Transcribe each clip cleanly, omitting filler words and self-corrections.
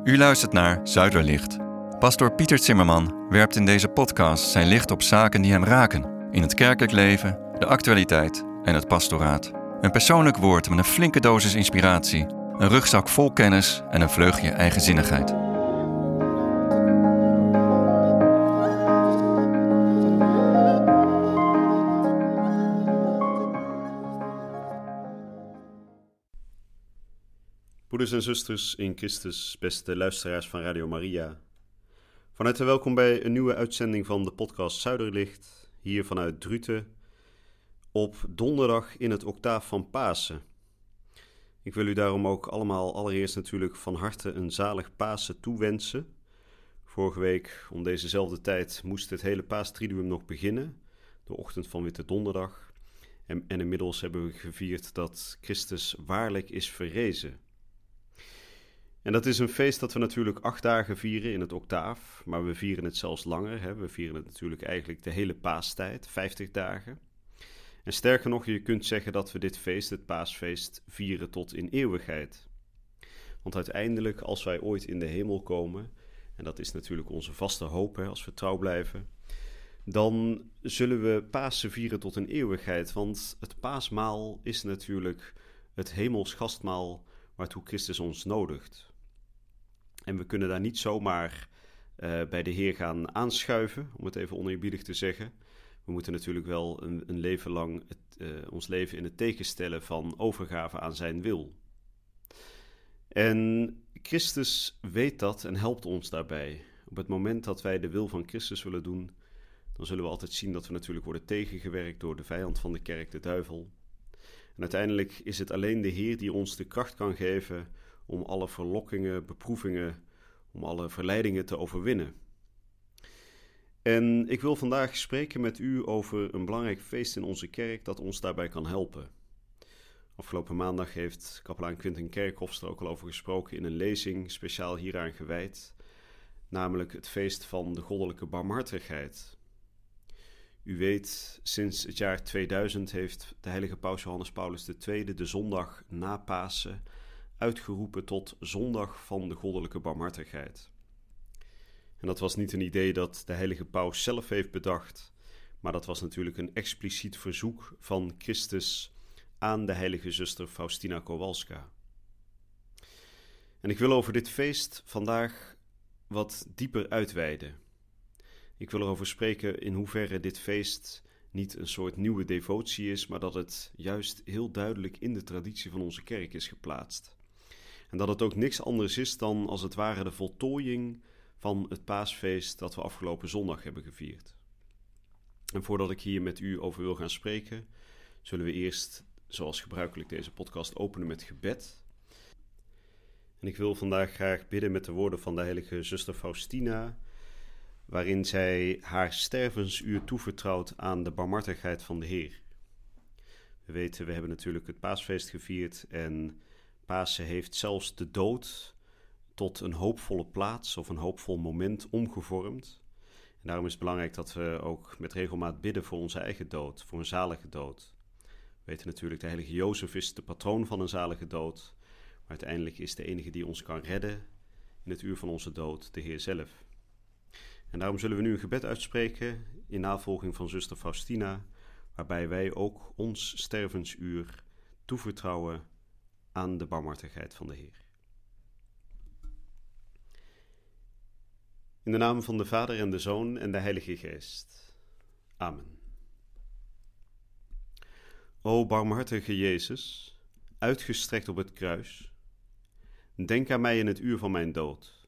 U luistert naar Zuiderlicht. Pastoor Pieter Zimmerman werpt in deze podcast zijn licht op zaken die hem raken. In het kerkelijk leven, de actualiteit en het pastoraat. Een persoonlijk woord met een flinke dosis inspiratie. Een rugzak vol kennis en een vleugje eigenzinnigheid. Broeders en zusters in Christus, beste luisteraars van Radio Maria. Van harte welkom bij een nieuwe uitzending van de podcast Zuiderlicht, hier vanuit Druten, op donderdag in het octaaf van Pasen. Ik wil u daarom ook allemaal allereerst natuurlijk van harte een zalig Pasen toewensen. Vorige week om dezezelfde tijd moest het hele Paastriduum nog beginnen, de ochtend van Witte Donderdag. En inmiddels hebben we gevierd dat Christus waarlijk is verrezen. En dat is een feest dat we natuurlijk 8 dagen vieren in het octaaf, maar we vieren het zelfs langer. Hè? We vieren het natuurlijk eigenlijk de hele paastijd, 50 dagen. En sterker nog, je kunt zeggen dat we dit feest, het paasfeest, vieren tot in eeuwigheid. Want uiteindelijk, als wij ooit in de hemel komen, en dat is natuurlijk onze vaste hoop, hè, als we trouw blijven, dan zullen we Pasen vieren tot in eeuwigheid. Want het paasmaal is natuurlijk het hemels gastmaal waartoe Christus ons nodigt. En we kunnen daar niet zomaar bij de Heer gaan aanschuiven, om het even oneerbiedig te zeggen. We moeten natuurlijk wel een leven lang ons leven in het teken stellen van overgave aan zijn wil. En Christus weet dat en helpt ons daarbij. Op het moment dat wij de wil van Christus willen doen, dan zullen we altijd zien dat we natuurlijk worden tegengewerkt door de vijand van de kerk, de duivel. En uiteindelijk is het alleen de Heer die ons de kracht kan geven om alle verlokkingen, beproevingen, om alle verleidingen te overwinnen. En ik wil vandaag spreken met u over een belangrijk feest in onze kerk dat ons daarbij kan helpen. Afgelopen maandag heeft kapelaan Quinten Kerkhofs er ook al over gesproken in een lezing speciaal hieraan gewijd, namelijk het feest van de goddelijke barmhartigheid. U weet, sinds het jaar 2000 heeft de heilige paus Johannes Paulus II de zondag na Pasen uitgeroepen tot zondag van de goddelijke barmhartigheid. En dat was niet een idee dat de heilige paus zelf heeft bedacht, maar dat was natuurlijk een expliciet verzoek van Christus aan de heilige zuster Faustina Kowalska. En ik wil over dit feest vandaag wat dieper uitweiden. Ik wil erover spreken in hoeverre dit feest niet een soort nieuwe devotie is, maar dat het juist heel duidelijk in de traditie van onze kerk is geplaatst. En dat het ook niks anders is dan als het ware de voltooiing van het paasfeest dat we afgelopen zondag hebben gevierd. En voordat ik hier met u over wil gaan spreken, zullen we eerst, zoals gebruikelijk, deze podcast openen met gebed. En ik wil vandaag graag bidden met de woorden van de heilige zuster Faustina, waarin zij haar stervensuur toevertrouwt aan de barmhartigheid van de Heer. We weten, we hebben natuurlijk het paasfeest gevierd en Pasen heeft zelfs de dood tot een hoopvolle plaats of een hoopvol moment omgevormd. En daarom is het belangrijk dat we ook met regelmaat bidden voor onze eigen dood, voor een zalige dood. We weten natuurlijk, de heilige Jozef is de patroon van een zalige dood, maar uiteindelijk is de enige die ons kan redden in het uur van onze dood de Heer zelf. En daarom zullen we nu een gebed uitspreken in navolging van zuster Faustina, waarbij wij ook ons stervensuur toevertrouwen aan de barmhartigheid van de Heer. In de naam van de Vader en de Zoon en de Heilige Geest. Amen. O barmhartige Jezus, uitgestrekt op het kruis, denk aan mij in het uur van mijn dood.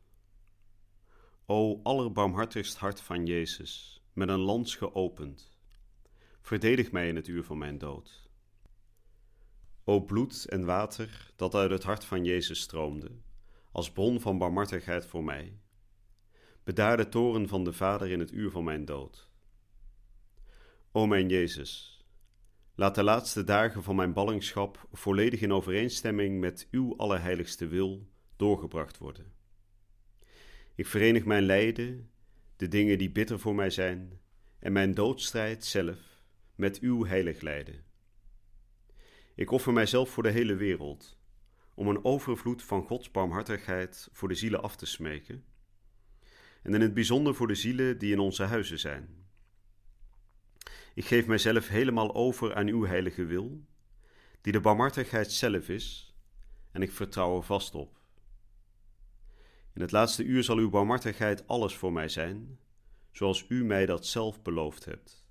O allerbarmhartigst hart van Jezus, met een lans geopend, verdedig mij in het uur van mijn dood. O bloed en water dat uit het hart van Jezus stroomde, als bron van barmhartigheid voor mij, bedaar de toorn van de Vader in het uur van mijn dood. O mijn Jezus, laat de laatste dagen van mijn ballingschap volledig in overeenstemming met uw allerheiligste wil doorgebracht worden. Ik verenig mijn lijden, de dingen die bitter voor mij zijn, en mijn doodstrijd zelf met uw heilig lijden. Ik offer mijzelf voor de hele wereld, om een overvloed van Gods barmhartigheid voor de zielen af te smeken, en in het bijzonder voor de zielen die in onze huizen zijn. Ik geef mijzelf helemaal over aan uw heilige wil, die de barmhartigheid zelf is, en ik vertrouw er vast op. In het laatste uur zal uw barmhartigheid alles voor mij zijn, zoals u mij dat zelf beloofd hebt.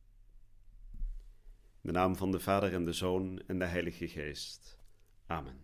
In de naam van de Vader en de Zoon en de Heilige Geest. Amen.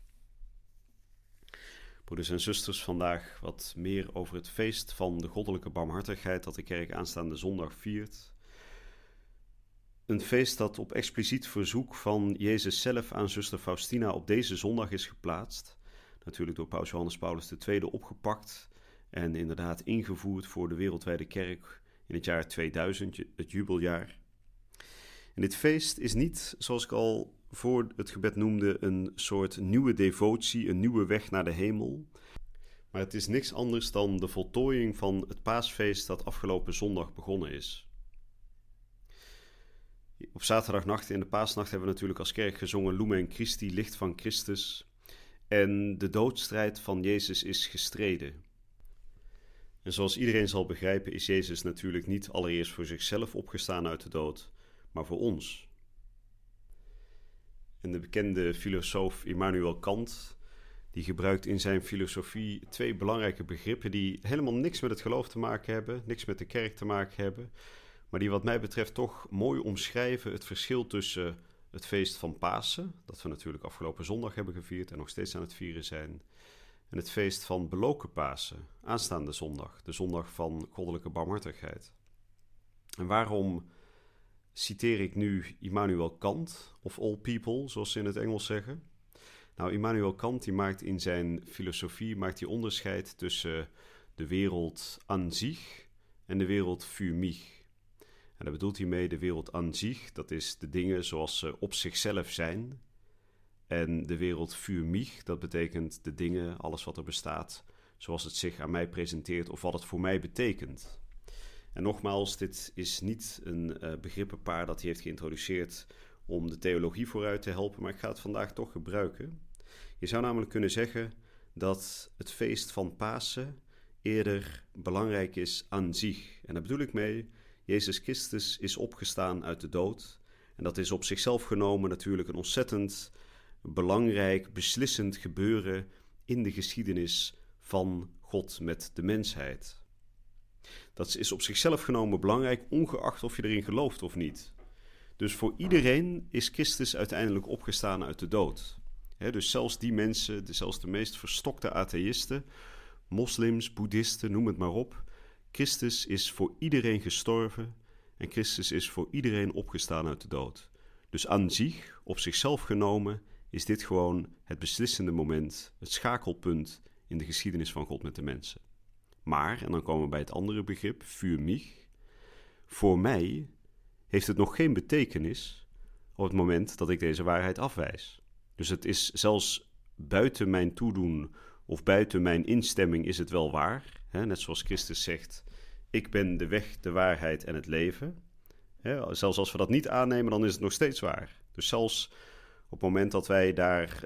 Broeders en zusters, vandaag wat meer over het feest van de goddelijke barmhartigheid dat de kerk aanstaande zondag viert. Een feest dat op expliciet verzoek van Jezus zelf aan zuster Faustina op deze zondag is geplaatst. Natuurlijk door paus Johannes Paulus II opgepakt en inderdaad ingevoerd voor de wereldwijde kerk in het jaar 2000, het jubeljaar. En dit feest is niet, zoals ik al voor het gebed noemde, een soort nieuwe devotie, een nieuwe weg naar de hemel. Maar het is niks anders dan de voltooiing van het paasfeest dat afgelopen zondag begonnen is. Op zaterdagnacht in de paasnacht hebben we natuurlijk als kerk gezongen Lumen Christi, licht van Christus. En de doodstrijd van Jezus is gestreden. En zoals iedereen zal begrijpen is Jezus natuurlijk niet allereerst voor zichzelf opgestaan uit de dood, maar voor ons. En de bekende filosoof Immanuel Kant, die gebruikt in zijn filosofie twee belangrijke begrippen die helemaal niks met het geloof te maken hebben, niks met de kerk te maken hebben, maar die wat mij betreft toch mooi omschrijven het verschil tussen het feest van Pasen, dat we natuurlijk afgelopen zondag hebben gevierd en nog steeds aan het vieren zijn, en het feest van beloken Pasen, aanstaande zondag, de zondag van goddelijke barmhartigheid. En waarom citeer ik nu Immanuel Kant, of all people, zoals ze in het Engels zeggen? Nou, Immanuel Kant die maakt in zijn filosofie onderscheid tussen de wereld an sich en de wereld für mich. En daar bedoelt hij mee de wereld an sich, dat is de dingen zoals ze op zichzelf zijn. En de wereld für mich, dat betekent de dingen, alles wat er bestaat, zoals het zich aan mij presenteert of wat het voor mij betekent. En nogmaals, dit is niet een begrippenpaar dat hij heeft geïntroduceerd om de theologie vooruit te helpen, maar ik ga het vandaag toch gebruiken. Je zou namelijk kunnen zeggen dat het feest van Pasen eerder belangrijk is an sich. En daar bedoel ik mee, Jezus Christus is opgestaan uit de dood. En dat is op zichzelf genomen natuurlijk een ontzettend belangrijk, beslissend gebeuren in de geschiedenis van God met de mensheid. Dat is op zichzelf genomen belangrijk, ongeacht of je erin gelooft of niet. Dus voor iedereen is Christus uiteindelijk opgestaan uit de dood. Dus zelfs die mensen, zelfs de meest verstokte atheïsten, moslims, boeddhisten, noem het maar op. Christus is voor iedereen gestorven en Christus is voor iedereen opgestaan uit de dood. Dus aan zich, op zichzelf genomen, is dit gewoon het beslissende moment, het schakelpunt in de geschiedenis van God met de mensen. Maar, en dan komen we bij het andere begrip, für mich, voor mij heeft het nog geen betekenis op het moment dat ik deze waarheid afwijs. Dus het is zelfs buiten mijn toedoen of buiten mijn instemming is het wel waar. Net zoals Christus zegt, ik ben de weg, de waarheid en het leven. Zelfs als we dat niet aannemen, dan is het nog steeds waar. Dus zelfs op het moment dat wij daar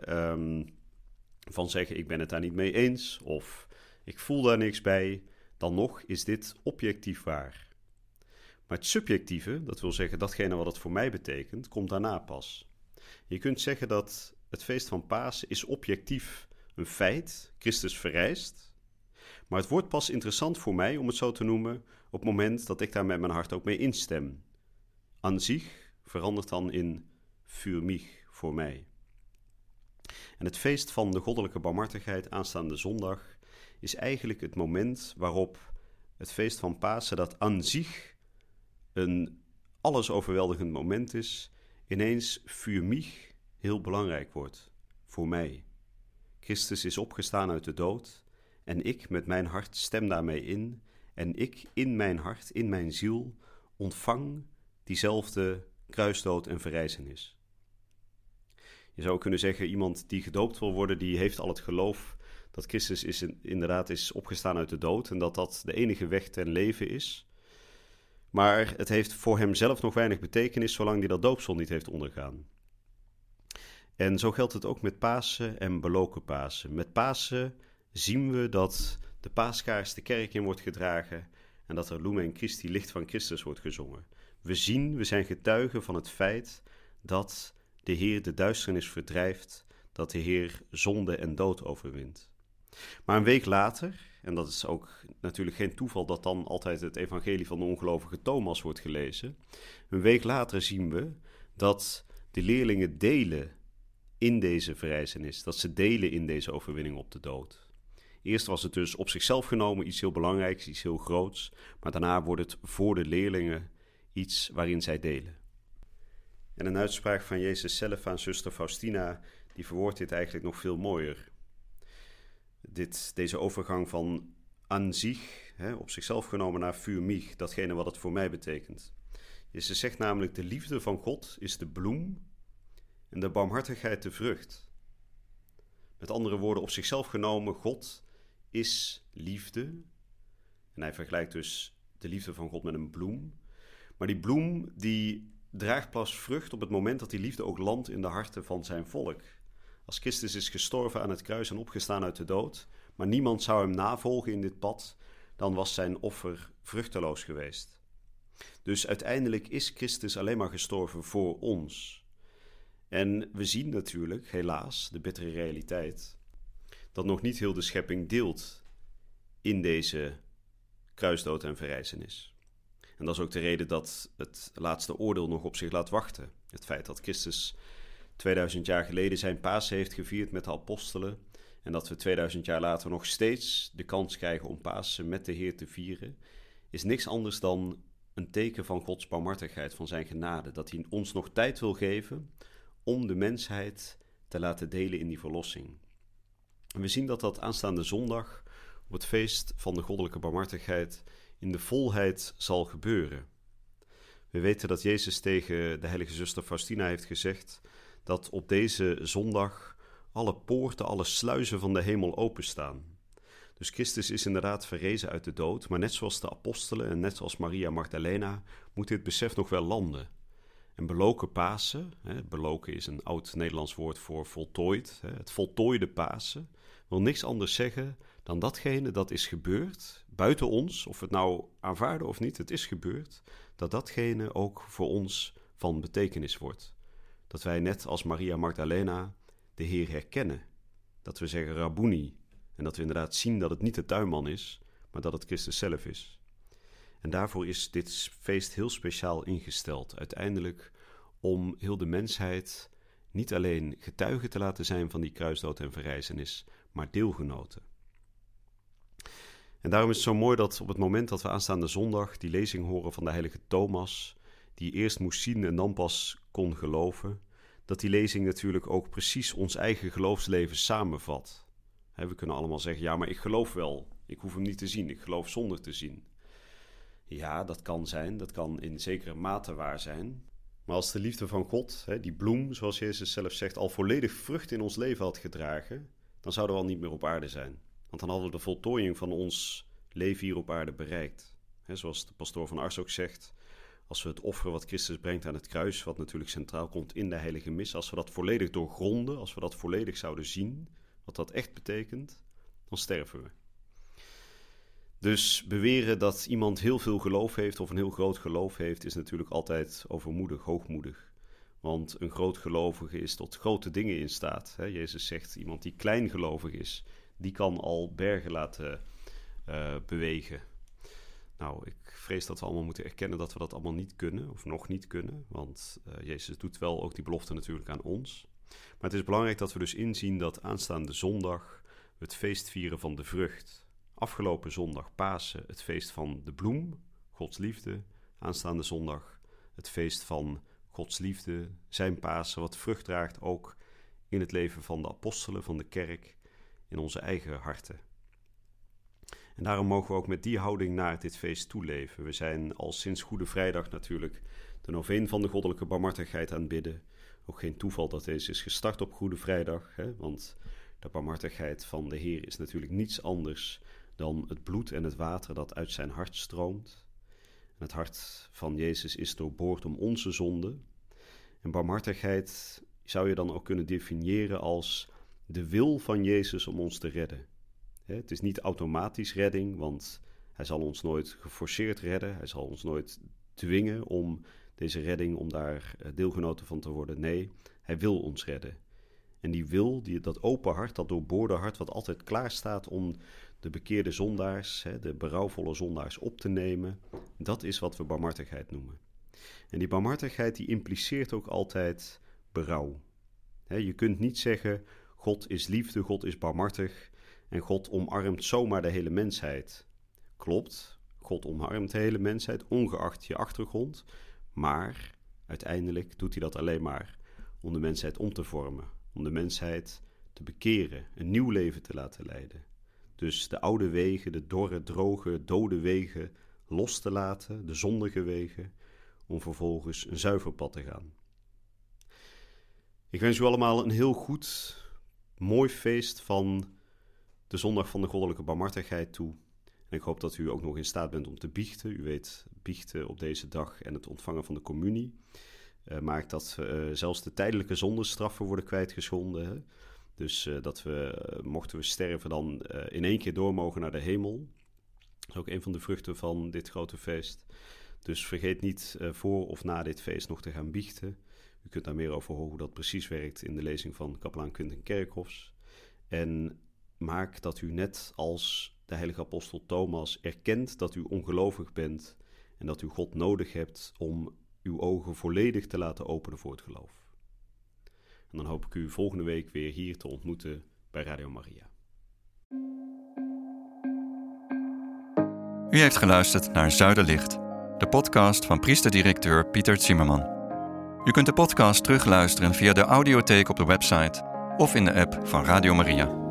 van zeggen, ik ben het daar niet mee eens of ik voel daar niks bij, dan nog is dit objectief waar. Maar het subjectieve, dat wil zeggen datgene wat het voor mij betekent, komt daarna pas. Je kunt zeggen dat het feest van Pasen is objectief een feit, Christus verrijst. Maar het wordt pas interessant voor mij, om het zo te noemen, op het moment dat ik daar met mijn hart ook mee instem. An sich verandert dan in für mich, voor mij. En het feest van de goddelijke barmhartigheid aanstaande zondag is eigenlijk het moment waarop het feest van Pasen, dat an sich een allesoverweldigend moment is, ineens für mich heel belangrijk wordt, voor mij. Christus is opgestaan uit de dood en ik met mijn hart stem daarmee in en ik in mijn hart, in mijn ziel, ontvang diezelfde kruisdood en verrijzenis. Je zou kunnen zeggen, iemand die gedoopt wil worden, die heeft al het geloof dat Christus inderdaad is opgestaan uit de dood en dat dat de enige weg ten leven is. Maar het heeft voor hem zelf nog weinig betekenis zolang hij dat doopsel niet heeft ondergaan. En zo geldt het ook met Pasen en beloken Pasen. Met Pasen zien we dat de paaskaars de kerk in wordt gedragen en dat er Lumen Christi, licht van Christus, wordt gezongen. We zijn getuigen van het feit dat de Heer de duisternis verdrijft, dat de Heer zonde en dood overwint. Maar een week later, en dat is ook natuurlijk geen toeval dat dan altijd het evangelie van de ongelovige Thomas wordt gelezen, een week later zien we dat de leerlingen delen in deze verrijzenis, dat ze delen in deze overwinning op de dood. Eerst was het dus op zichzelf genomen iets heel belangrijks, iets heel groots, maar daarna wordt het voor de leerlingen iets waarin zij delen. En een uitspraak van Jezus zelf aan zuster Faustina, die verwoordt dit eigenlijk nog veel mooier. Deze overgang van an sich, op zichzelf genomen, naar für mich, datgene wat het voor mij betekent. Jezus zegt namelijk, de liefde van God is de bloem en de barmhartigheid de vrucht. Met andere woorden, op zichzelf genomen, God is liefde. En hij vergelijkt dus de liefde van God met een bloem. Maar die bloem die draagt pas vrucht op het moment dat die liefde ook landt in de harten van zijn volk. Als Christus is gestorven aan het kruis en opgestaan uit de dood, maar niemand zou hem navolgen in dit pad, dan was zijn offer vruchteloos geweest. Dus uiteindelijk is Christus alleen maar gestorven voor ons. En we zien natuurlijk, helaas, de bittere realiteit, dat nog niet heel de schepping deelt in deze kruisdood en verrijzenis. En dat is ook de reden dat het laatste oordeel nog op zich laat wachten. Het feit dat Christus 2000 jaar geleden zijn Pasen heeft gevierd met de apostelen en dat we 2000 jaar later nog steeds de kans krijgen om Pasen met de Heer te vieren, is niks anders dan een teken van Gods barmhartigheid, van zijn genade, dat hij ons nog tijd wil geven om de mensheid te laten delen in die verlossing. En we zien dat aanstaande zondag op het feest van de goddelijke barmhartigheid in de volheid zal gebeuren. We weten dat Jezus tegen de heilige zuster Faustina heeft gezegd dat op deze zondag alle poorten, alle sluizen van de hemel openstaan. Dus Christus is inderdaad verrezen uit de dood, maar net zoals de apostelen en net zoals Maria Magdalena moet dit besef nog wel landen. En beloken Pasen, beloken is een oud Nederlands woord voor voltooid, het voltooide Pasen, wil niks anders zeggen dan datgene dat is gebeurd, buiten ons, of we het nou aanvaarden of niet, het is gebeurd, dat datgene ook voor ons van betekenis wordt. Dat wij net als Maria Magdalena de Heer herkennen. Dat we zeggen Rabboni en dat we inderdaad zien dat het niet de tuinman is, maar dat het Christus zelf is. En daarvoor is dit feest heel speciaal ingesteld. Uiteindelijk om heel de mensheid niet alleen getuigen te laten zijn van die kruisdood en verrijzenis, maar deelgenoten. En daarom is het zo mooi dat op het moment dat we aanstaande zondag die lezing horen van de heilige Thomas, die eerst moest zien en dan pas kon geloven, dat die lezing natuurlijk ook precies ons eigen geloofsleven samenvat. We kunnen allemaal zeggen, ja, maar ik geloof wel. Ik hoef hem niet te zien. Ik geloof zonder te zien. Ja, dat kan zijn. Dat kan in zekere mate waar zijn. Maar als de liefde van God, die bloem, zoals Jezus zelf zegt, al volledig vrucht in ons leven had gedragen, dan zouden we al niet meer op aarde zijn. Want dan hadden we de voltooiing van ons leven hier op aarde bereikt. Zoals de pastoor van Ars ook zegt, als we het offer wat Christus brengt aan het kruis, wat natuurlijk centraal komt in de heilige mis, als we dat volledig doorgronden, als we dat volledig zouden zien, wat dat echt betekent, dan sterven we. Dus beweren dat iemand heel veel geloof heeft of een heel groot geloof heeft, is natuurlijk altijd overmoedig, hoogmoedig. Want een groot gelovige is tot grote dingen in staat. Jezus zegt, iemand die kleingelovig is, die kan al bergen laten bewegen. Nou, ik vrees dat we allemaal moeten erkennen dat we dat allemaal niet kunnen, of nog niet kunnen. Want Jezus doet wel ook die belofte natuurlijk aan ons. Maar het is belangrijk dat we dus inzien dat aanstaande zondag we het feest vieren van de vrucht. Afgelopen zondag Pasen, het feest van de bloem, Gods liefde. Aanstaande zondag het feest van Gods liefde, zijn Pasen, wat vrucht draagt ook in het leven van de apostelen, van de kerk, in onze eigen harten. En daarom mogen we ook met die houding naar dit feest toeleven. We zijn al sinds Goede Vrijdag natuurlijk de noveen van de goddelijke barmhartigheid aan het bidden. Ook geen toeval dat deze is gestart op Goede Vrijdag, want de barmhartigheid van de Heer is natuurlijk niets anders dan het bloed en het water dat uit zijn hart stroomt. En het hart van Jezus is doorboord om onze zonden. En barmhartigheid zou je dan ook kunnen definiëren als de wil van Jezus om ons te redden. Het is niet automatisch redding, want hij zal ons nooit geforceerd redden. Hij zal ons nooit dwingen om deze redding, om daar deelgenoten van te worden. Nee, hij wil ons redden. En die wil, dat open hart, dat doorboorde hart, wat altijd klaar staat om de bekeerde zondaars, de berouwvolle zondaars op te nemen, dat is wat we barmhartigheid noemen. En die barmhartigheid die impliceert ook altijd berouw. Je kunt niet zeggen, God is liefde, God is barmhartig en God omarmt zomaar de hele mensheid. Klopt, God omarmt de hele mensheid, ongeacht je achtergrond, maar uiteindelijk doet hij dat alleen maar om de mensheid om te vormen, om de mensheid te bekeren, een nieuw leven te laten leiden. Dus de oude wegen, de dorre, droge, dode wegen los te laten, de zondige wegen, om vervolgens een zuiver pad te gaan. Ik wens u allemaal een heel goed, mooi feest van de zondag van de goddelijke barmhartigheid toe. En ik hoop dat u ook nog in staat bent om te biechten. U weet, biechten op deze dag en het ontvangen van de communie maakt dat zelfs de tijdelijke zondestraffen worden kwijtgeschonden. Hè? Dus dat we, mochten we sterven, dan in één keer door mogen naar de hemel. Dat is ook een van de vruchten van dit grote feest. Dus vergeet niet voor of na dit feest nog te gaan biechten. U kunt daar meer over horen hoe dat precies werkt in de lezing van kapelaan Quinten Kerkhoffs. En maak dat u net als de heilige apostel Thomas erkent dat u ongelovig bent en dat u God nodig hebt om uw ogen volledig te laten openen voor het geloof. En dan hoop ik u volgende week weer hier te ontmoeten bij Radio Maria. U heeft geluisterd naar Zuiderlicht, de podcast van priester-directeur Pieter Zimmerman. U kunt de podcast terugluisteren via de audiotheek op de website of in de app van Radio Maria.